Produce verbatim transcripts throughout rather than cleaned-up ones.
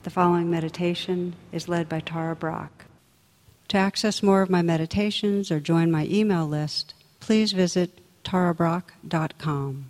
The following meditation is led by Tara Brach. To access more of my meditations or join my email list, please visit tara brach dot com.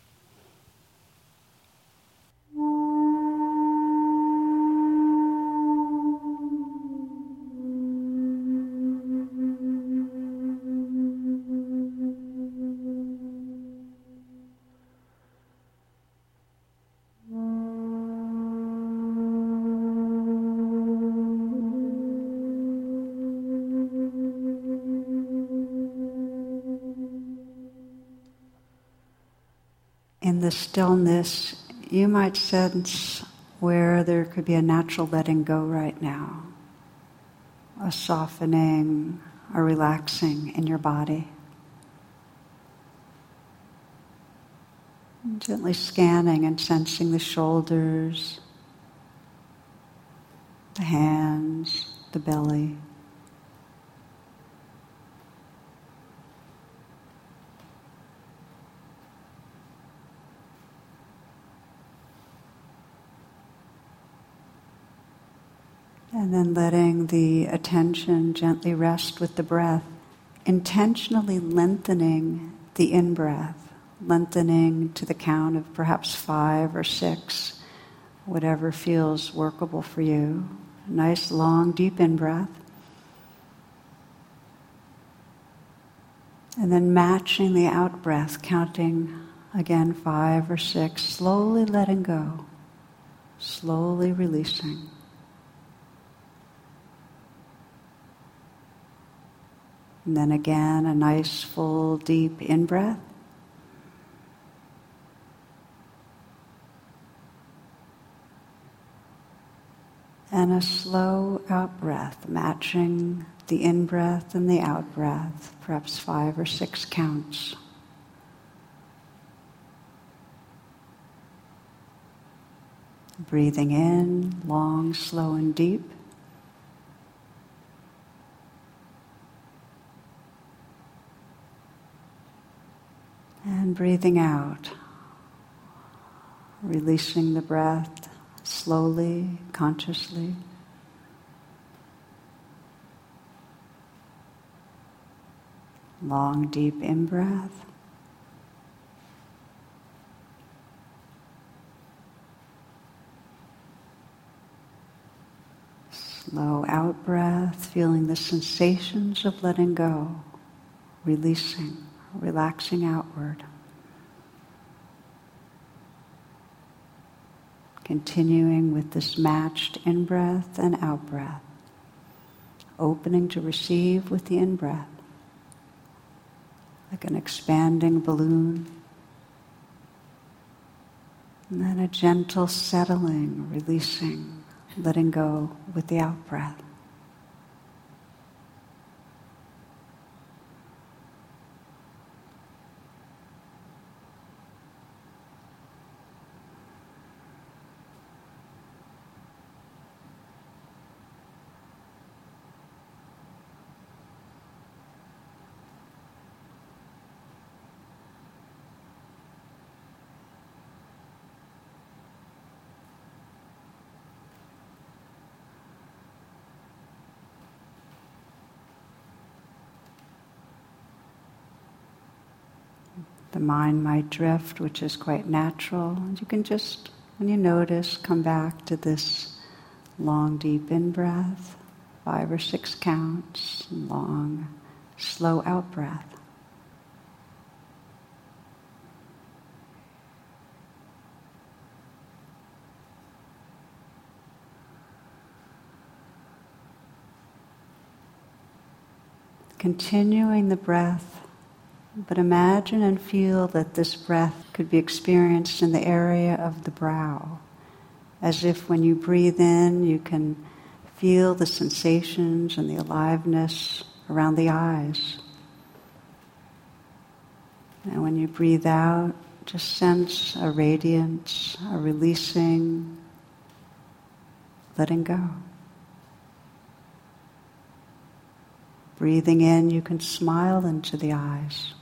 In the stillness, you might sense where there could be a natural letting go right now, a softening, a relaxing in your body. Gently scanning and sensing the shoulders, the hands, the belly. And then letting the attention gently rest with the breath, intentionally lengthening the in-breath, lengthening to the count of perhaps five or six, whatever feels workable for you. A nice, long, deep in-breath. And then matching the out-breath, counting again five or six, slowly letting go, slowly releasing. And then again, a nice, full, deep in-breath. And a slow out-breath, matching the in-breath and the out-breath, perhaps five or six counts. Breathing in, long, slow, and deep. And breathing out, releasing the breath slowly, consciously. Long, deep in-breath. Slow out-breath, feeling the sensations of letting go, releasing. Relaxing outward. Continuing with this matched in-breath and out-breath. Opening to receive with the in-breath. Like an expanding balloon. And then a gentle settling, releasing, letting go with the out-breath. The mind might drift, which is quite natural. And you can just, when you notice, come back to this long, deep in-breath, five or six counts, long, slow out-breath. Continuing the breath, but imagine and feel that this breath could be experienced in the area of the brow, as if when you breathe in, you can feel the sensations and the aliveness around the eyes. And when you breathe out, just sense a radiance, a releasing, letting go. Breathing in, you can smile into the eyes.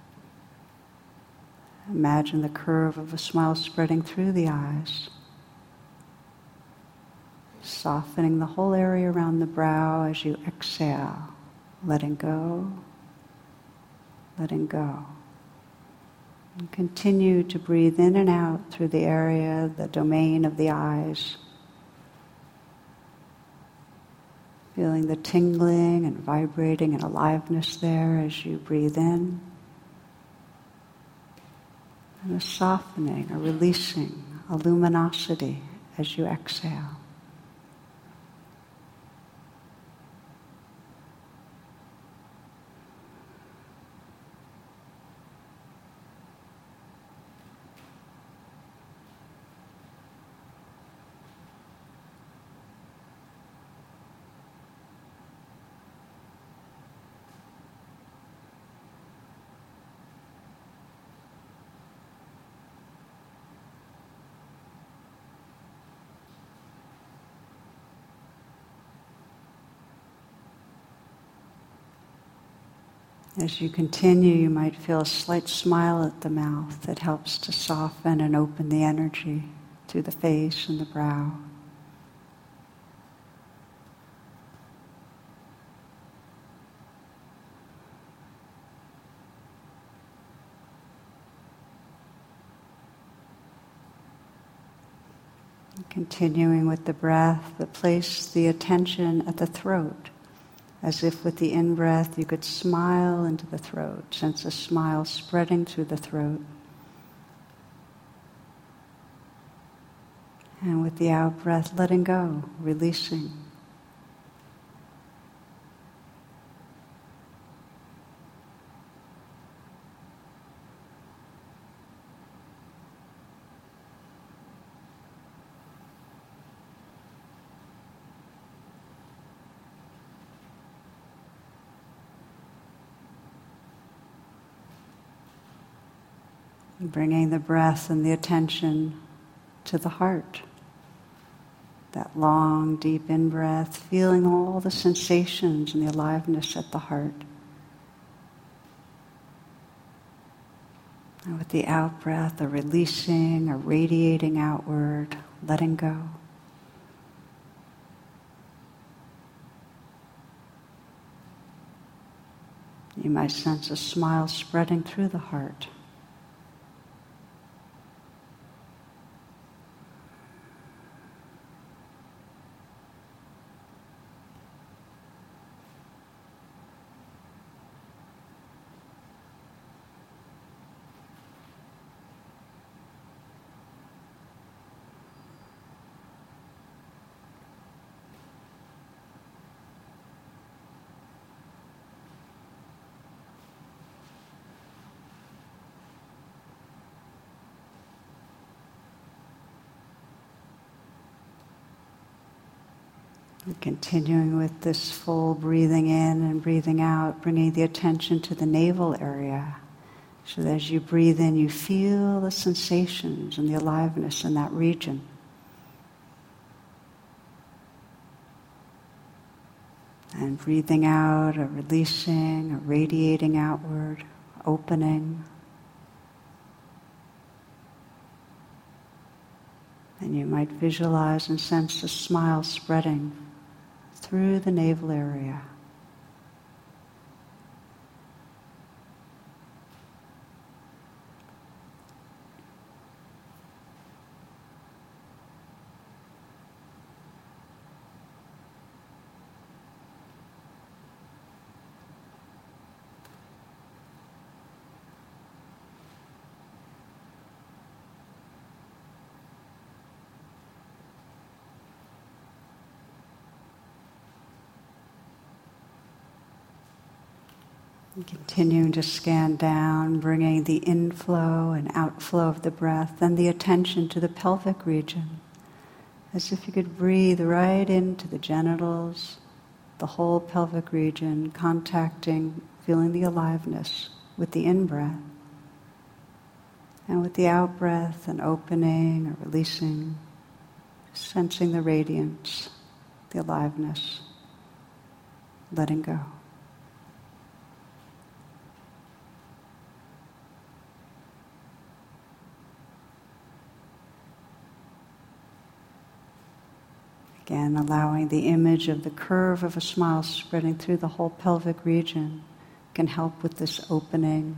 Imagine the curve of a smile spreading through the eyes. softening the whole area around the brow as you exhale, letting go, letting go. And continue to breathe in and out through the area, the domain of the eyes. Feeling the tingling and vibrating and aliveness there as you breathe in. And a softening, a releasing, a luminosity as you exhale. As you continue, you might feel a slight smile at the mouth that helps to soften and open the energy through the face and the brow. Continuing with the breath, but place the attention at the throat. As if with the in-breath you could smile into the throat, sense a smile spreading through the throat. And with the out-breath, letting go, releasing. Bringing the breath and the attention to the heart. That long, deep in-breath, feeling all the sensations and the aliveness at the heart. And with the out-breath, a releasing, a radiating outward, letting go. You might sense a smile spreading through the heart. And continuing with this full breathing in and breathing out, bringing the attention to the navel area. So that as you breathe in, you feel the sensations and the aliveness in that region. And breathing out, a releasing, a radiating outward, opening. And you might visualize and sense a smile spreading through the navel area. And continuing to scan down, bringing the inflow and outflow of the breath and the attention to the pelvic region, as if you could breathe right into the genitals, the whole pelvic region, contacting, feeling the aliveness with the in-breath. And with the out-breath, an opening, a releasing, sensing the radiance, the aliveness, letting go. Again, allowing the image of the curve of a smile spreading through the whole pelvic region can help with this opening,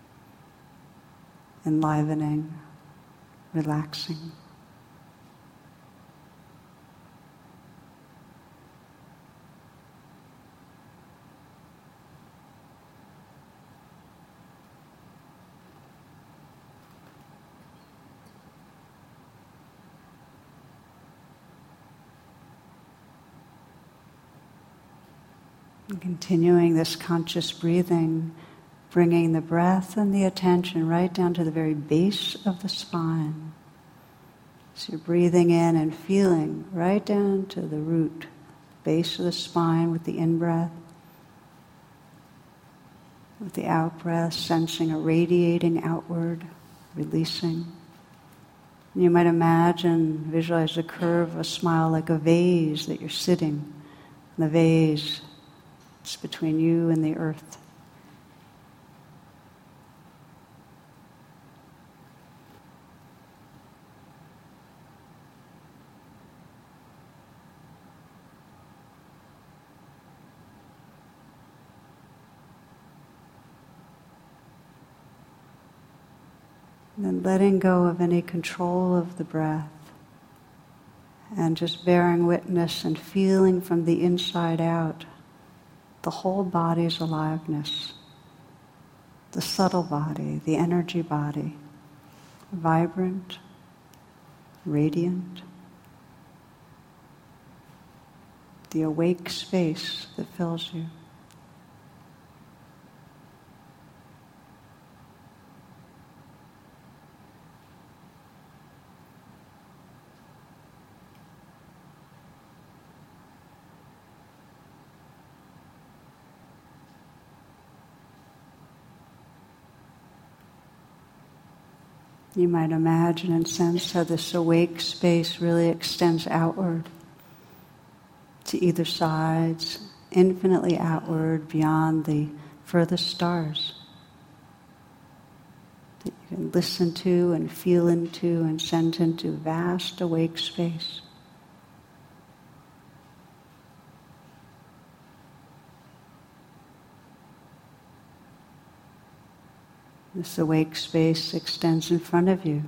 enlivening, relaxing. And continuing this conscious breathing, bringing the breath and the attention right down to the very base of the spine. So you're breathing in and feeling right down to the root, base of the spine with the in-breath. With the out-breath, sensing a radiating outward, releasing. And you might imagine, visualize the curve of a smile like a vase that you're sitting. And the vase, it's between you and the earth. And then letting go of any control of the breath and just bearing witness and feeling from the inside out the whole body's aliveness, the subtle body, the energy body, vibrant, radiant, the awake space that fills you. You might imagine and sense how this awake space really extends outward to either sides, infinitely outward beyond the furthest stars that you can listen to and feel into and send into vast awake space. This awake space extends in front of you,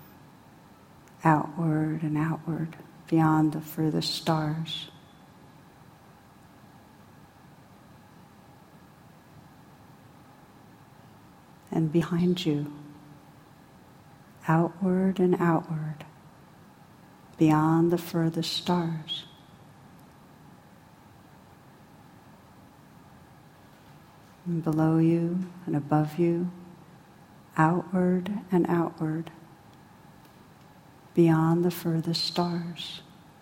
outward and outward, beyond the furthest stars. And behind you, outward and outward, beyond the furthest stars. And below you and above you, outward and outward, beyond the furthest stars.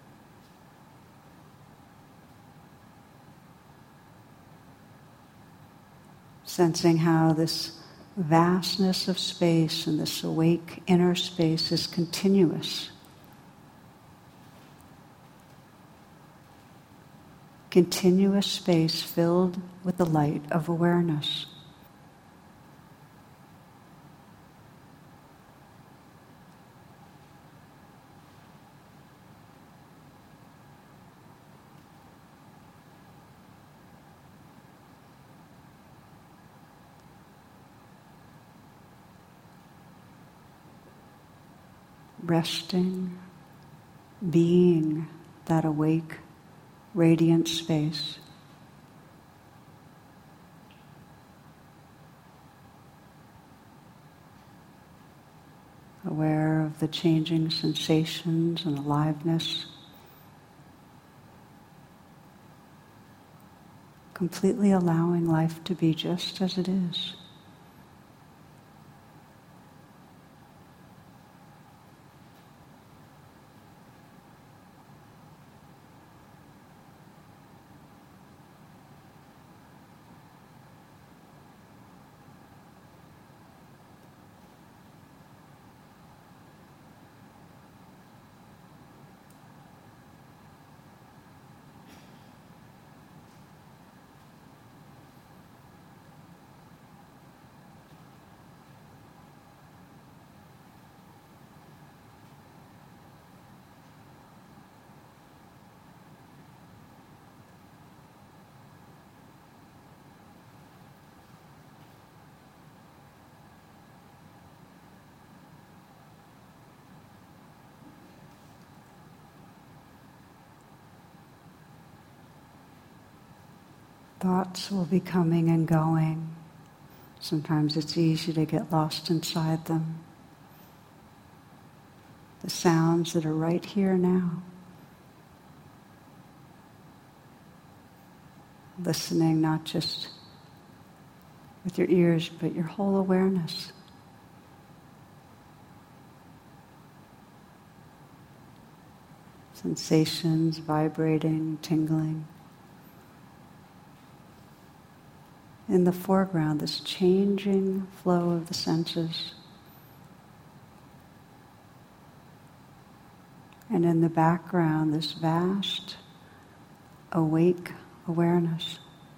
Sensing how this vastness of space and this awake inner space is continuous. Continuous space filled with the light of awareness. Resting, being that awake, radiant space. Aware of the changing sensations and aliveness. Completely allowing life to be just as it is. Thoughts will be coming and going. Sometimes it's easy to get lost inside them. The sounds that are right here now. Listening not just with your ears, but your whole awareness. Sensations vibrating, tingling. In the foreground, this changing flow of the senses. And in the background, this vast, awake awareness.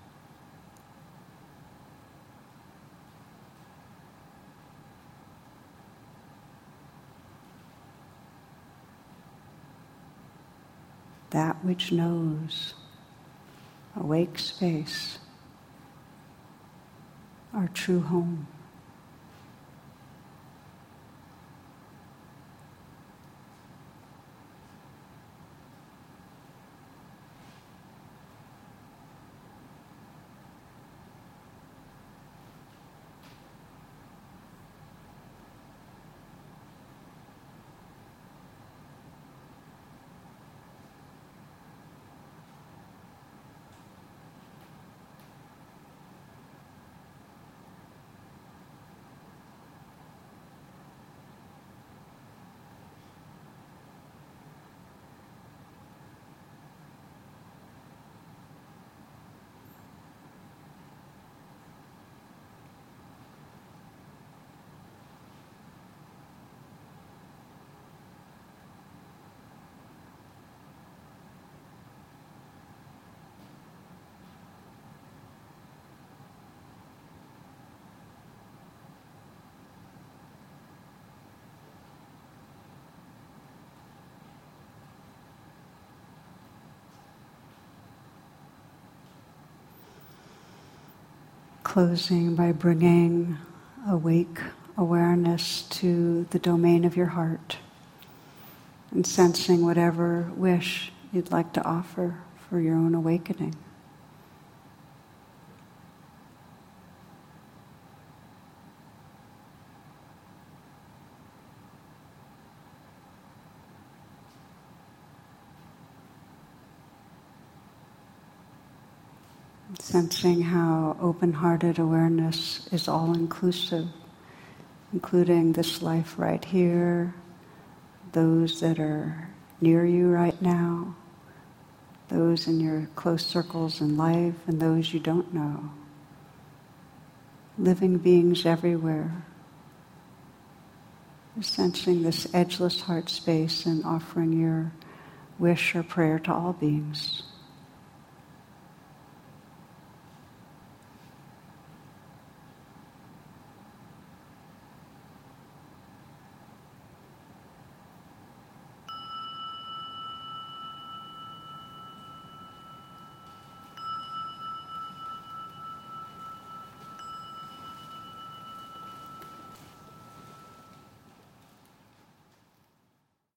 That which knows, awake space, our true home. Closing by bringing awake awareness to the domain of your heart and sensing whatever wish you'd like to offer for your own awakening. Sensing how open-hearted awareness is all-inclusive, including this life right here, those that are near you right now, those in your close circles in life, and those you don't know. Living beings everywhere. Sensing this edgeless heart space and offering your wish or prayer to all beings.